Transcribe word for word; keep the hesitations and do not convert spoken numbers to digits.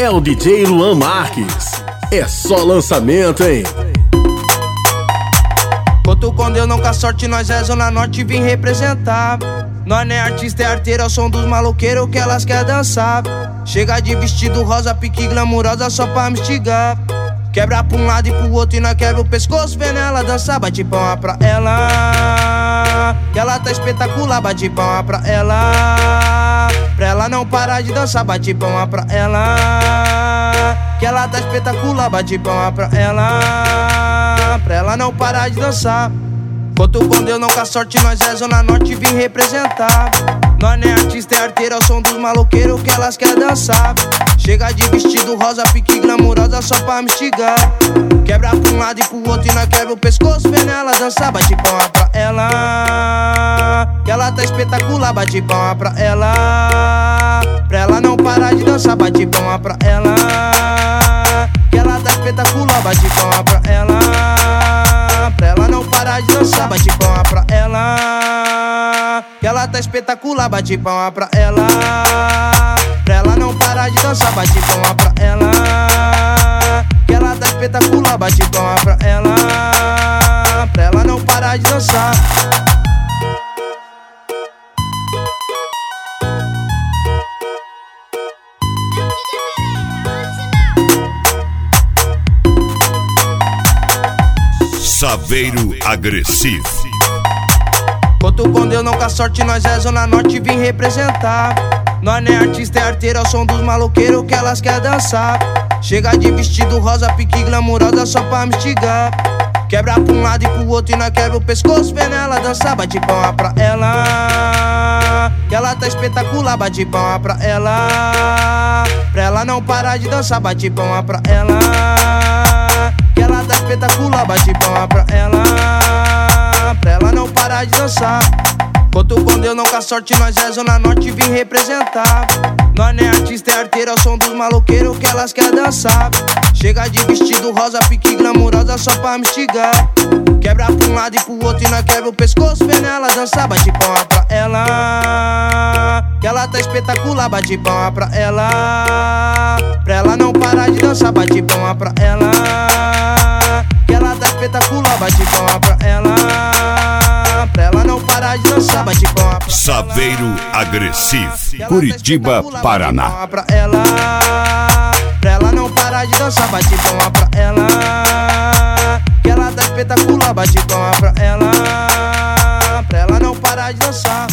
É o D J Luan Marques. É só lançamento, hein? Conto com Deus, não com a sorte, nós é Zona Norte, vim representar. Nós não é artista, é arteira, é o som dos maloqueiros que elas querem dançar. Chega de vestido rosa, pique glamurosa só pra me instigar. Quebra pra um lado e pro outro e nós quebra o pescoço vendo ela dançar. Bate palma pra ela, que ela tá espetacular. Bate palma pra ela, pra ela não parar de dançar. Bate palma pra ela, que ela tá espetacular. Bate palma pra ela, pra ela não parar de dançar. Conto com Deus, não com a sorte, nós é Zona Norte, vim representar. Nós não é artista, é arteira, é o som dos maloqueiros que elas querem dançar. Chega de vestido rosa, pique glamurosa só pra me instigar. Quebra pra um lado e pro outro e nós quebra o pescoço vendo ela dançar. Bate palma pra ela, que ela tá espetacular. Bate palma pra ela, pra ela não parar de dançar. Bate palma pra ela, que ela tá espetacular. Bate palma pra ela, pra ela não parar de dançar. Bate palma pra ela, que ela tá espetacular. Bate palma pra ela, pra ela não parar de dançar. Bate palma pra ela, que ela tá espetacular. Bate palma pra ela, pra ela não parar de dançar. Saveiro Agressivo. Conto com Deus, não com a sorte, nós é Zona Norte, vim representar. Nós não é artista, é arteira, é o som dos maloqueiros que elas querem dançar. Chega de vestido rosa, pique glamurosa só pra me instigar. Quebra pra um lado e pro outro e nós quebra o pescoço vendo ela dançar. Bate palma pra ela, que ela tá espetacular. Bate palma pra ela, pra ela não parar de dançar. Bate palma pra ela, que ela tá espetacular. Bate palma pra ela, pra ela não parar de dançar. Conto com Deus, não com a sorte, nós é Zona Norte, vim representar. Nós não é artista, é arteira, é o som dos maloqueiros que elas querem dançar. Chega de vestido rosa, pique glamurosa só pra me instigar. Quebra pra um lado e pro outro e nós quebra o pescoço vendo ela dançar. Bate palma pra ela, que ela tá espetacular. Bate palma pra ela, pra ela não parar de dançar. Bate palma pra ela, que ela tá espetacular. Bate palma pra ela, pra ela não parar de dançar. Bate palma pra Saveiro Agressivo, Curitiba, Paraná. Bate palma pra ela, pra ela não parar de dançar. Bate palma pra ela, que ela tá espetacular. Bate palma pra ela, pra ela não parar de dançar.